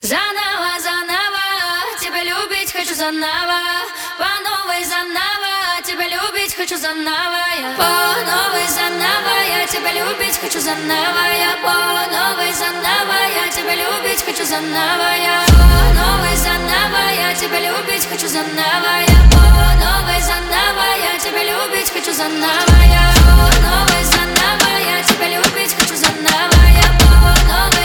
Заново, заново, тебя любить хочу заново. По новой заново, тебя любить хочу заново. Я по новой заново, я тебя любить хочу заново. Я по новой заново, я тебя любить хочу заново. Я по новой заново, я тебя любить хочу заново. Я по новой заново, я тебя любить хочу заново. Я по новой заново, я тебя любить хочу заново. Я по новой